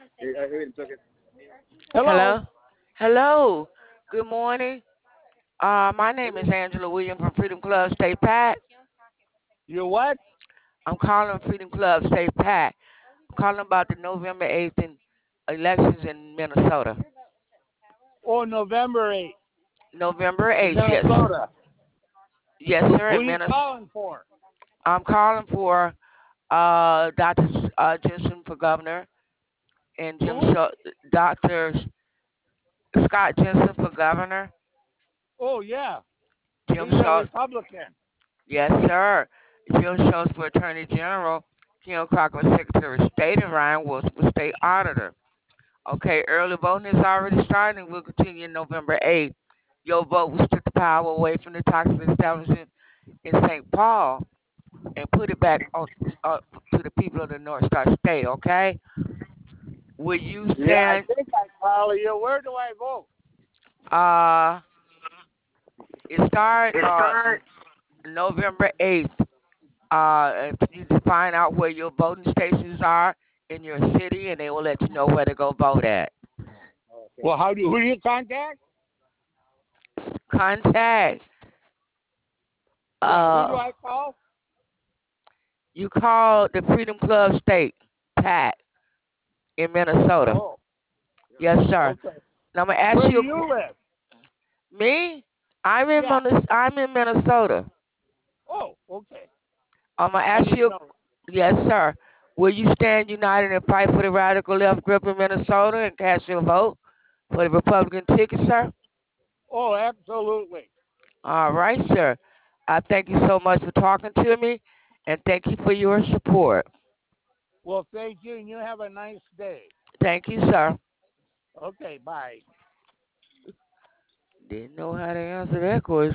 Hello. Hello. Hello. Good morning. My name is Angela Williams from Freedom Club State PAC. You what? I'm calling Freedom Club State PAC. I'm calling about the November 8th elections in Minnesota. Oh, November 8th November in 8th, yes. Minnesota. Yes, sir, Who in you Minnesota. calling for? I'm calling for Dr. Jensen for governor and Who? Dr. Scott Jensen for governor. Oh, yeah. Jim He's a Schultz. Republican. Yes, sir. Jim Schultz for Attorney General. Kim Crocker for Secretary of State, and Ryan Wilson for State Auditor. Okay, early voting is already starting. We'll continue November 8th. Your vote will strip the power away from the toxic establishment in St. Paul and put it back on uh, to the people of the North Star State. Okay, will you Yeah, I stand? think I follow you. Where do I vote? Uh, it start November 8th. If you to find out where your voting stations are in your city, and they will let you know where to go vote at. Well, who do you contact? Contact. Yeah, who do Uh, I call? you call the Freedom Club State PAC in Minnesota. Oh, Yes, sir. okay. Now I'm gonna ask Where do you you live? me. Yeah. I'm in Minnesota. Oh, okay. I'm gonna I ask didn't you. know. Yes, sir. Will you stand united and fight for the radical left group in Minnesota and cast your vote for the Republican ticket, sir? Oh, absolutely. All right, sir. I thank you so much for talking to me, and thank you for your support. Well, thank you, and you have a nice day. Thank you, sir. Okay, bye. Didn't know how to answer that question.